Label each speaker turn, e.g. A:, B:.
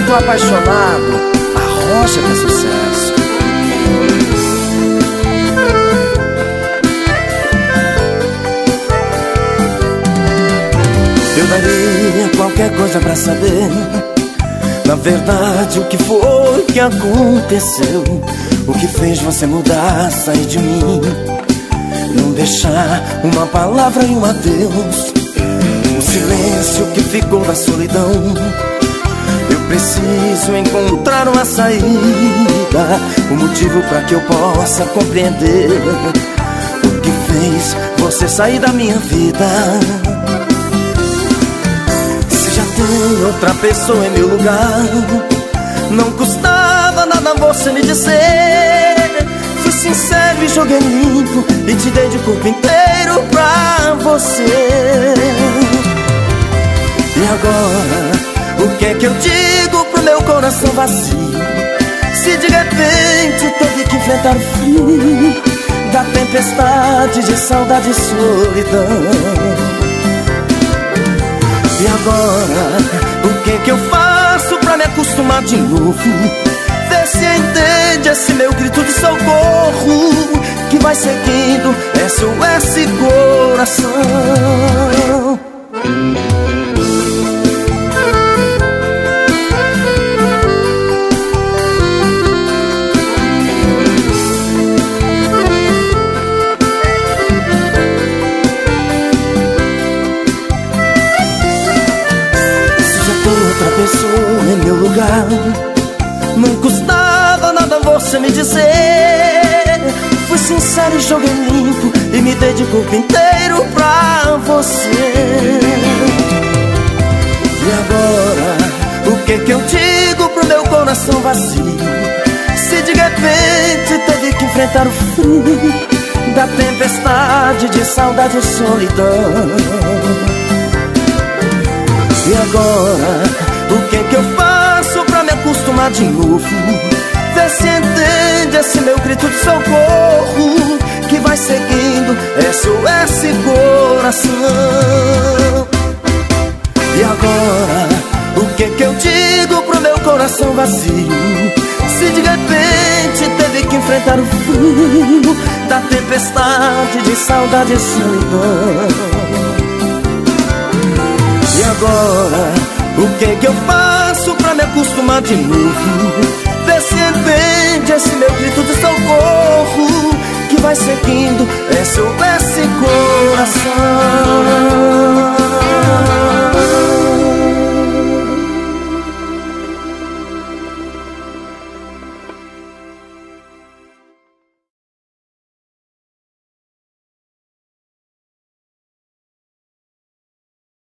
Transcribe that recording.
A: tô apaixonado, arrocha que é sucesso. Eu daria qualquer coisa pra saber, na verdade, o que foi que aconteceu, o que fez você mudar, sair de mim, não deixar uma palavra e um adeus, o silêncio que ficou da solidão. Eu preciso encontrar uma saída, um motivo pra que eu possa compreender o que fez você sair da minha vida. Se já tem outra pessoa em meu lugar, não custava nada você me dizer. Fui sincero e joguei limpo e te dei de corpo inteiro pra você. E agora, o que é que eu digo pro meu coração vazio, se de repente teve que enfrentar o frio da tempestade de saudade e solidão? E agora, o que é que eu faço pra me acostumar de novo? Vê se entende esse meu grito de socorro, que vai seguindo SOS coração. Outra pessoa em meu lugar, não custava nada você me dizer. Fui sincero e joguei limpo e me dei de corpo inteiro pra você. E agora, o que é que eu digo pro meu coração vazio, se de repente teve que enfrentar o frio da tempestade de saudade e solidão? E agora, o que é que eu faço pra me acostumar de novo? Vê se entende esse meu grito de socorro, que vai seguindo SOS coração. E agora, o que é que eu digo pro meu coração vazio, se de repente teve que enfrentar o frio da tempestade de saudade e solidão? E agora, o que é que eu faço pra me acostumar de novo? Vê se entende esse meu grito de socorro, que vai seguindo SOS coração.